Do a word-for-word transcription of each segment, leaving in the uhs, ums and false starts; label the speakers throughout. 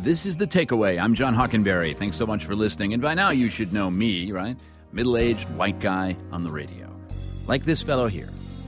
Speaker 1: This is The Takeaway. I'm John Hockenberry. Thanks so much for listening. And by now you should know me, right? Middle-aged white guy on the radio. Like this fellow here.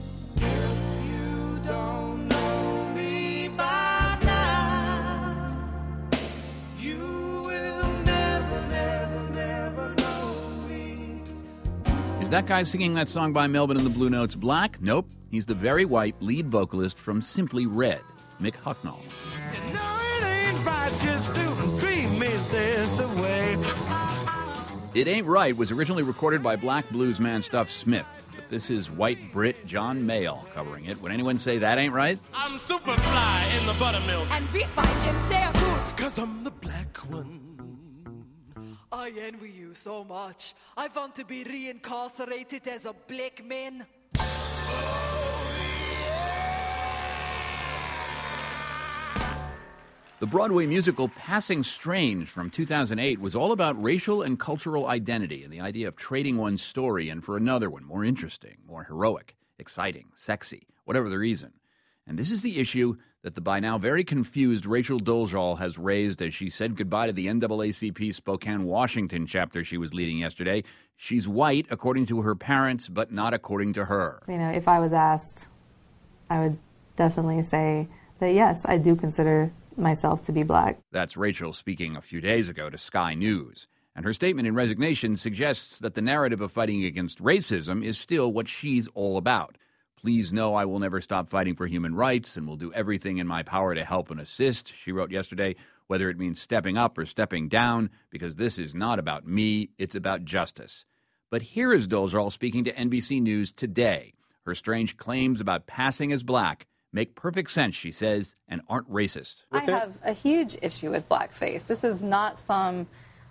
Speaker 1: Is that guy singing that song by Melvin and the Blue Notes black? Nope. He's the very white lead vocalist from Simply Red, Mick Hucknall.
Speaker 2: You know it ain't right just to treat me this way.
Speaker 1: It Ain't Right was originally recorded by black bluesman Stuff Smith, but this is white Brit John Mayall covering it. Would anyone say that ain't right?
Speaker 2: I'm super fly in the buttermilk.
Speaker 3: And we find him sehr gut.
Speaker 2: Cause I'm the black one.
Speaker 3: I envy you so much. I want to be reincarcerated as a black man.
Speaker 1: The Broadway musical Passing Strange from two thousand eight was all about racial and cultural identity and the idea of trading one's story in for another one, more interesting, more heroic, exciting, sexy, whatever the reason. And this is the issue that the by now very confused Rachel Dolezal has raised as she said goodbye to the N double A C P Spokane, Washington chapter she was leading yesterday. She's white according to her parents, but not according to her.
Speaker 4: You know, if I was asked, I would definitely say that yes, I do consider myself to be black.
Speaker 1: That's Rachel speaking a few days ago to Sky News. And her statement in resignation suggests that the narrative of fighting against racism is still what she's all about. Please know I will never stop fighting for human rights and will do everything in my power to help and assist, she wrote yesterday, whether it means stepping up or stepping down, because this is not about me, it's about justice. But here is Dolezal speaking to N B C News today. Her strange claims about passing as black make perfect sense, she says, and aren't racist.
Speaker 5: I have a huge issue with blackface. This is not some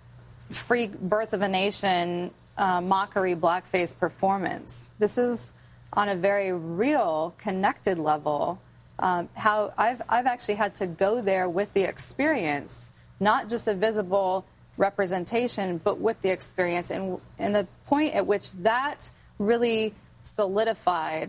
Speaker 5: free birth of a nation uh, mockery blackface performance. This is on a very real, connected level, um, how I've, I've actually had to go there with the experience, not just a visible representation, but with the experience. And, and the point at which that really solidified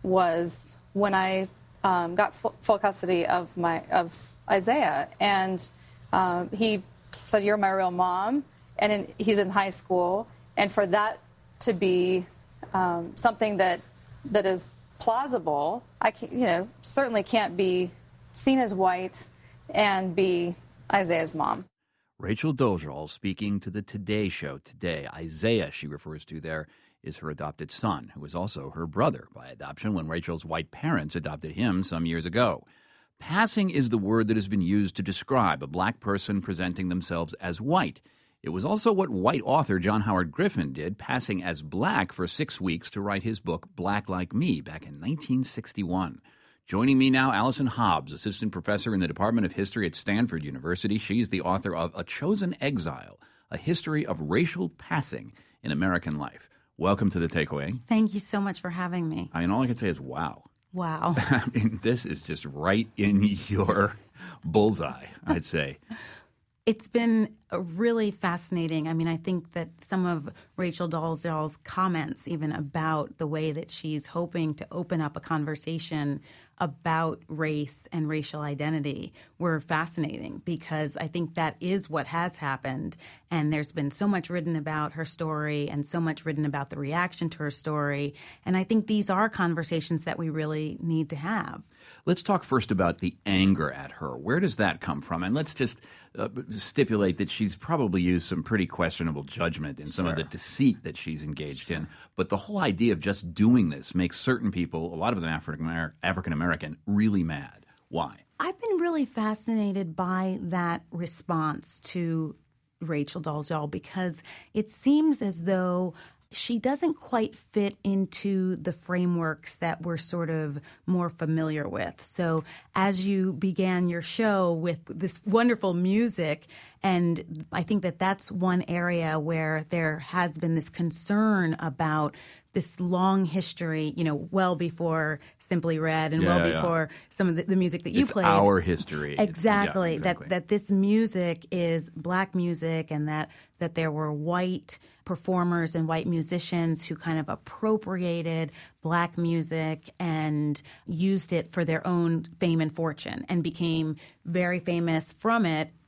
Speaker 5: was when I um, got full, full custody of my of Isaiah. And um, he said, "You're my real mom." And in, he's in high school. And for that to be um, something that that is plausible, I can, you know, certainly can't be seen as white and be Isaiah's mom.
Speaker 1: Rachel Dolezal speaking to the Today Show today. Isaiah, she refers to there, is her adopted son, who is also her brother by adoption when Rachel's white parents adopted him some years ago. Passing is the word that has been used to describe a black person presenting themselves as white. It was also what white author John Howard Griffin did, passing as black for six weeks to write his book Black Like Me back in nineteen sixty-one. Joining me now, Allison Hobbs, assistant professor in the Department of History at Stanford University. She's the author of A Chosen Exile, A History of Racial Passing in American Life. Welcome to The Takeaway.
Speaker 6: Thank you so much for having me.
Speaker 1: I mean, all I can say is wow.
Speaker 6: Wow.
Speaker 1: I mean, this is just right in your bullseye, I'd say.
Speaker 6: It's been really fascinating. I mean, I think that some of Rachel Dolezal's comments, even about the way that she's hoping to open up a conversation about race and racial identity, were fascinating, because I think that is what has happened. And there's been so much written about her story and so much written about the reaction to her story. And I think these are conversations that we really need to have.
Speaker 1: Let's talk first about the anger at her. Where does that come from? And let's just uh, stipulate that she's probably used some pretty questionable judgment in some
Speaker 6: Sure.
Speaker 1: of the deceit that she's engaged in. But the whole idea of just doing this makes certain people, a lot of them African African American, really mad. Why?
Speaker 6: I've been really fascinated by that response to Rachel Dolezal, because it seems as though she doesn't quite fit into the frameworks that we're sort of more familiar with. So as you began your show with this wonderful music, and I think that that's one area where there has been this concern about this long history, you know, well before Simply Red and
Speaker 1: Yeah,
Speaker 6: well
Speaker 1: yeah.
Speaker 6: before some of the, the music that you
Speaker 1: It's
Speaker 6: played.
Speaker 1: our history. It's-
Speaker 6: Exactly.
Speaker 1: yeah, exactly.
Speaker 6: That that this music is black music, and that that there were white performers and white musicians who kind of appropriated black music and used it for their own fame and fortune and became very famous from it,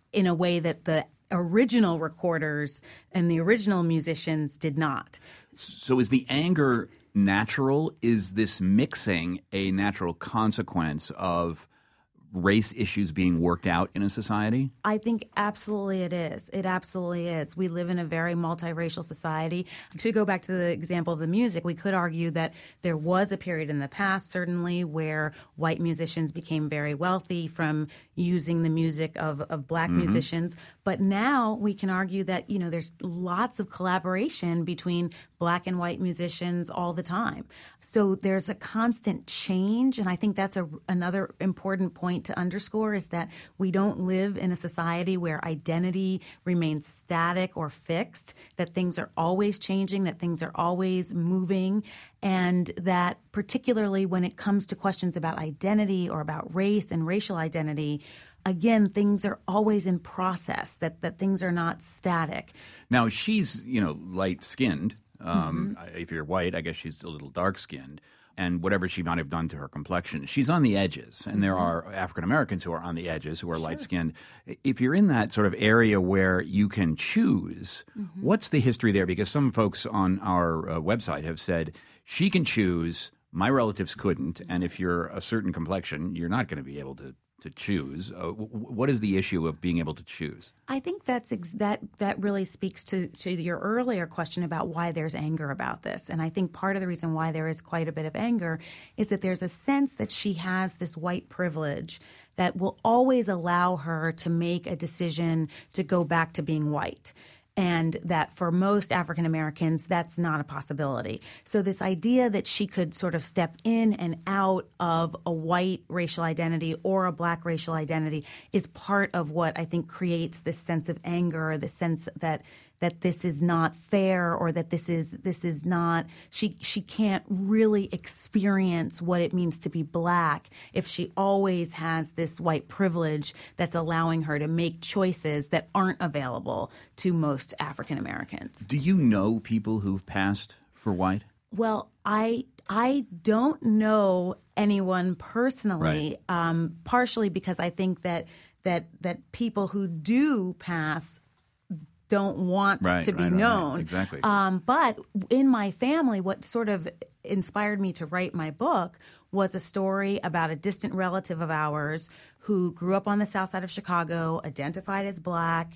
Speaker 6: in a way that the original recorders and the original musicians did not.
Speaker 1: So is the anger natural? Is this mixing a natural consequence of race issues being worked out in a society?
Speaker 6: I think absolutely it is. It absolutely is. We live in a very multiracial society. To go back to the example of the music, we could argue that there was a period in the past, certainly, where white musicians became very wealthy from using the music of, of black mm-hmm. musicians. But now we can argue that, you know, there's lots of collaboration between black and white musicians all the time. So there's a constant change, and I think that's a, another important point to underscore is that we don't live in a society where identity remains static or fixed, that things are always changing, that things are always moving, and that particularly when it comes to questions about identity or about race and racial identity, again, things are always in process, that, that things are not static.
Speaker 1: Now, she's, you know, light-skinned. Um, mm-hmm. If you're white, I guess she's a little dark-skinned. And whatever she might have done to her complexion, she's on the edges. And mm-hmm. there are African Americans who are on the edges, who are sure. light-skinned. If you're in that sort of area where you can choose, mm-hmm. what's the history there? Because some folks on our uh, website have said, she can choose, my relatives couldn't, and if you're a certain complexion, you're not going to be able to to choose. Uh, w- what is the issue of being able to choose?
Speaker 6: I think that's ex- that that really speaks to, to your earlier question about why there's anger about this. And I think part of the reason why there is quite a bit of anger is that there's a sense that she has this white privilege that will always allow her to make a decision to go back to being white. And that for most African Americans, that's not a possibility. So this idea that she could sort of step in and out of a white racial identity or a black racial identity is part of what I think creates this sense of anger, the sense that that this is not fair, or that this is this is not she she can't really experience what it means to be black if she always has this white privilege that's allowing her to make choices that aren't available to most African Americans.
Speaker 1: Do you know people who've passed for white?
Speaker 6: Well, I I don't know anyone personally, right. um, partially because I think that that that people who do pass don't want
Speaker 1: right,
Speaker 6: to be
Speaker 1: right,
Speaker 6: known.
Speaker 1: Right, exactly.
Speaker 6: Um, but in my family, what sort of inspired me to write my book was a story about a distant relative of ours who grew up on the south side of Chicago, identified as black,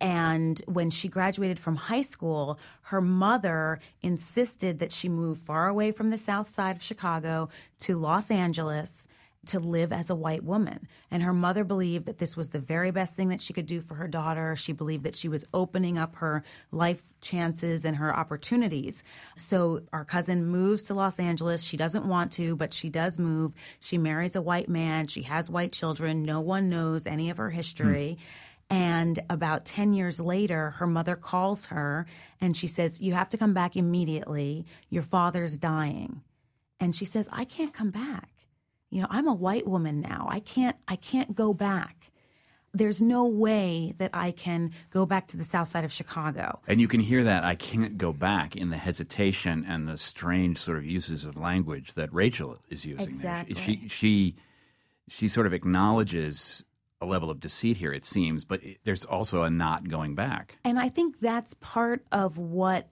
Speaker 6: and when she graduated from high school, her mother insisted that she move far away from the south side of Chicago to Los Angeles to live as a white woman. And her mother believed that this was the very best thing that she could do for her daughter. She believed that she was opening up her life chances and her opportunities. So our cousin moves to Los Angeles. She doesn't want to, but she does move. She marries a white man. She has white children. No one knows any of her history. Hmm. And about ten years later, her mother calls her and she says, "You have to come back immediately. Your father's dying." And she says, "I can't come back. You know, I'm a white woman now. I can't I can't go back. There's no way that I can go back to the south side of Chicago."
Speaker 1: And you can hear that "I can't go back" in the hesitation and the strange sort of uses of language that Rachel is using.
Speaker 6: Exactly.
Speaker 1: There. She, she, she sort of acknowledges a level of deceit here, it seems, but it, there's also a not going back.
Speaker 6: And I think that's part of what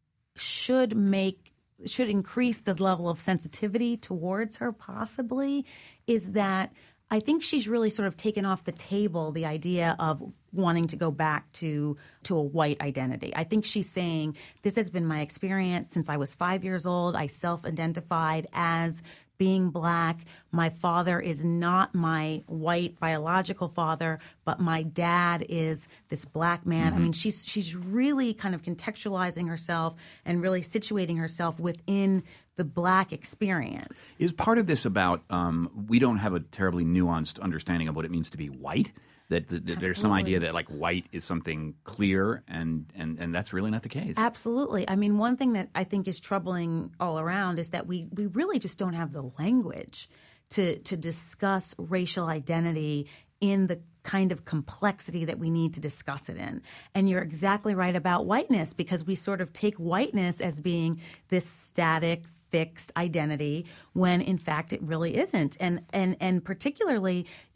Speaker 6: should make should increase the level of sensitivity towards her, possibly, is that I think she's really sort of taken off the table the idea of wanting to go back to to a white identity. I think she's saying, this has been my experience since I was five years old. I self-identified as being black. My father is not my white biological father, but my dad is this black man. Mm-hmm. I mean, she's she's really kind of contextualizing herself and really situating herself within the black experience.
Speaker 1: Is part of this about um, we don't have a terribly nuanced understanding of what it means to be white? That, that, that there's some idea that like white is something clear, and, and, and that's really not the case.
Speaker 6: Absolutely. I mean, one thing that I think is troubling all around is that we, we really just don't have the language to to discuss racial identity in the kind of complexity that we need to discuss it in. And you're exactly right about whiteness, because we sort of take whiteness as being this static, fixed identity when in fact it really isn't. And and and particularly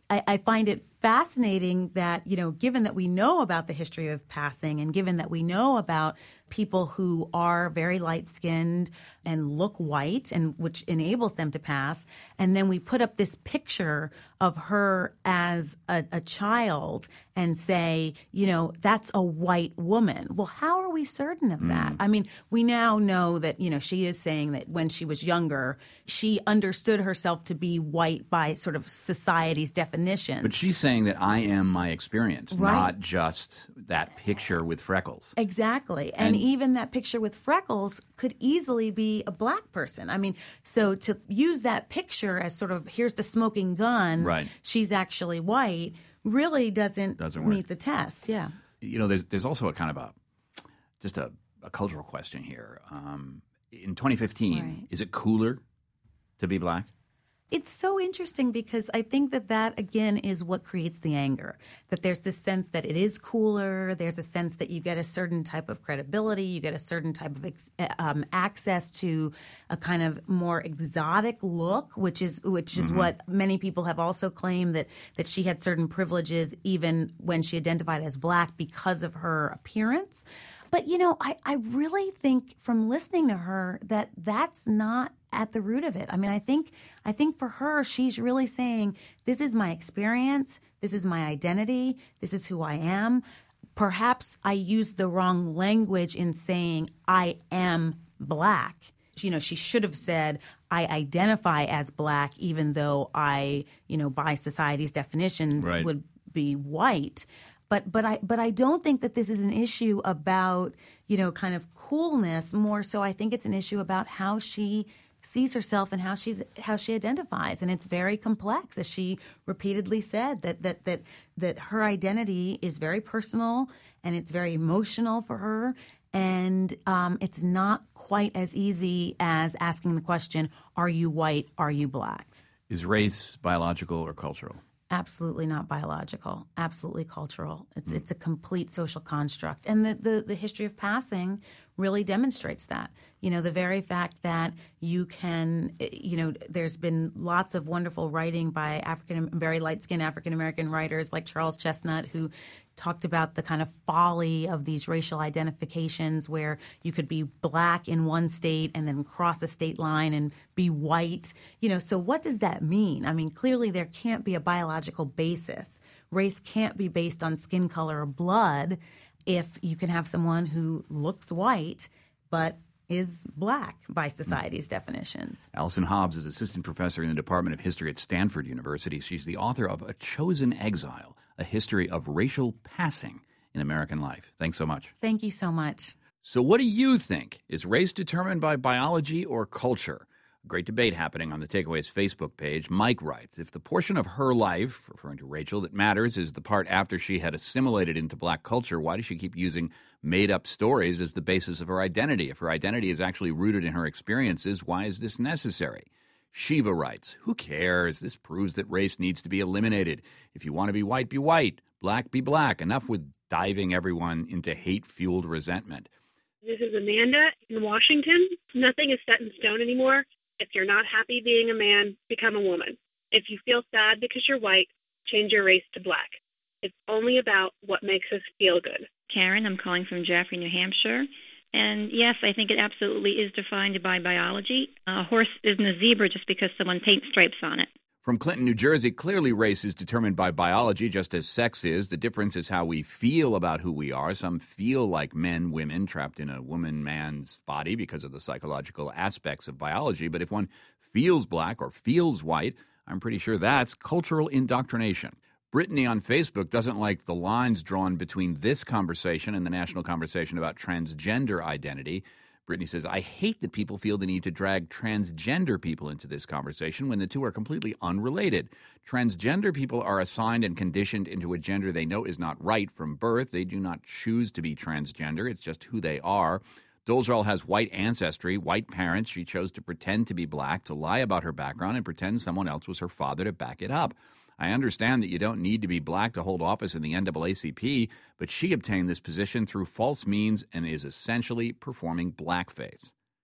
Speaker 6: I, I find it fascinating that, you know, given that we know about the history of passing and given that we know about people who are very light-skinned and look white, and which enables them to pass, and then we put up this picture of her as a, a child and say, you know, that's a white woman. Well, how are we certain of that? Mm. I mean, we now know that, you know, she is saying that when she was younger, she understood herself to be white by sort of society's definition.
Speaker 1: But she's saying that I am my experience,
Speaker 6: right.
Speaker 1: not just that picture with freckles.
Speaker 6: Exactly. And, and even that picture with freckles could easily be a black person. I mean, so to use that picture as sort of, here's the smoking gun,
Speaker 1: right.
Speaker 6: she's actually white, really doesn't,
Speaker 1: doesn't
Speaker 6: meet
Speaker 1: work.
Speaker 6: the test. Yeah.
Speaker 1: You know, there's there's also a kind of a, just a, a cultural question here. Um, in twenty fifteen,
Speaker 6: right.
Speaker 1: is it cooler to be black?
Speaker 6: It's so interesting because I think that that, again, is what creates the anger, that there's this sense that it is cooler. There's a sense that you get a certain type of credibility. You get a certain type of ex- um, access to a kind of more exotic look, which is which is mm-hmm. what many people have also claimed, that, that she had certain privileges even when she identified as black because of her appearance. But, you know, I, I really think from listening to her that that's not at the root of it. I mean, I think I think for her, she's really saying, this is my experience, this is my identity, this is who I am. Perhaps I used the wrong language in saying I am black. You know, she should have said, I identify as black, even though I, you know, by society's definitions
Speaker 1: right.
Speaker 6: would be white. But but I but I don't think that this is an issue about, you know, kind of coolness. More so, I think it's an issue about how she sees herself and how she's how she identifies, and it's very complex, as she repeatedly said, that that that that her identity is very personal and it's very emotional for her, and um, it's not quite as easy as asking the question, "Are you white? Are you black?"
Speaker 1: Is race biological or cultural?
Speaker 6: Absolutely not biological. Absolutely cultural. It's mm. it's a complete social construct. And the, the, the history of passing really demonstrates that. You know, the very fact that you can, you know, there's been lots of wonderful writing by African, very light-skinned African-American writers like Charles Chestnut, who talked about the kind of folly of these racial identifications where you could be black in one state and then cross a state line and be white. You know, so what does that mean? I mean, clearly there can't be a biological basis. Race can't be based on skin color or blood if you can have someone who looks white but is black by society's mm. definitions.
Speaker 1: Allison Hobbs is assistant professor in the Department of History at Stanford University. She's the author of A Chosen Exile, A History of Racial Passing in American Life. Thanks so much.
Speaker 6: Thank you so much.
Speaker 1: So what do you think? Is race determined by biology or culture? Great debate happening on the Takeaways Facebook page. Mike writes, if the portion of her life, referring to Rachel, that matters is the part after she had assimilated into black culture, why does she keep using made-up stories as the basis of her identity? If her identity is actually rooted in her experiences, why is this necessary? Shiva writes, who cares? This proves that race needs to be eliminated. If you want to be white, be white. Black, be black. Enough with diving everyone into hate-fueled resentment.
Speaker 7: This is Amanda in Washington. Nothing is set in stone anymore. If you're not happy being a man, become a woman. If you feel sad because you're white, change your race to black. It's only about what makes us feel good.
Speaker 8: Karen, I'm calling from Jaffrey, New Hampshire. And yes, I think it absolutely is defined by biology. A horse isn't a zebra just because someone paints stripes on it.
Speaker 1: From Clinton, New Jersey, clearly race is determined by biology, just as sex is. The difference is how we feel about who we are. Some feel like men, women, trapped in a woman-man's body because of the psychological aspects of biology. But if one feels black or feels white, I'm pretty sure that's cultural indoctrination. Brittany on Facebook doesn't like the lines drawn between this conversation and the national conversation about transgender identity. Brittany says, I hate that people feel the need to drag transgender people into this conversation when the two are completely unrelated. Transgender people are assigned and conditioned into a gender they know is not right from birth. They do not choose to be transgender. It's just who they are. Dolezal has white ancestry, white parents. She chose to pretend to be black, to lie about her background, and pretend someone else was her father to back it up. I understand that you don't need to be black to hold office in the N double A C P, but she obtained this position through false means and is essentially performing blackface.
Speaker 7: This is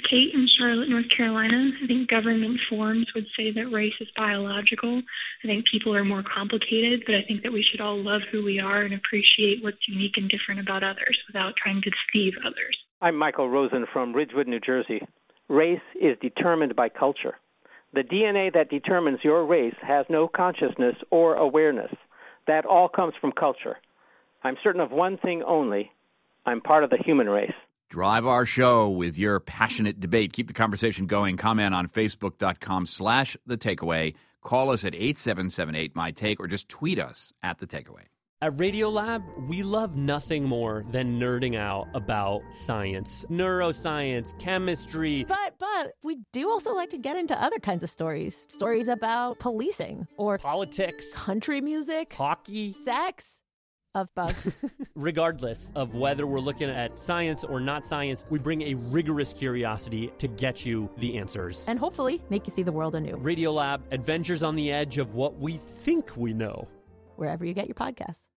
Speaker 9: Kate in Charlotte, North Carolina. I think government forms would say that race is biological. I think people are more complicated, but I think that we should all love who we are and appreciate what's unique and different about others without trying to deceive others.
Speaker 10: I'm Michael Rosen from Ridgewood, New Jersey. Race is determined by culture. The D N A that determines your race has no consciousness or awareness. That all comes from culture. I'm certain of one thing only. I'm part of the human race.
Speaker 1: Drive our show with your passionate debate. Keep the conversation going. Comment on Facebook.com slash The Takeaway. Call us at eight seven seven eight, M Y Take, or just tweet us at The Takeaway.
Speaker 11: At Radiolab, we love nothing more than nerding out about science, neuroscience, chemistry.
Speaker 12: But, but, we do also like to get into other kinds of stories. Stories about policing or
Speaker 11: politics,
Speaker 12: country music,
Speaker 11: hockey,
Speaker 12: sex. Of bugs.
Speaker 11: Regardless of whether we're looking at science or not science, we bring a rigorous curiosity to get you the answers.
Speaker 12: And hopefully make you see the world anew.
Speaker 11: Radiolab, adventures on the edge of what we think we know.
Speaker 12: Wherever you get your podcasts.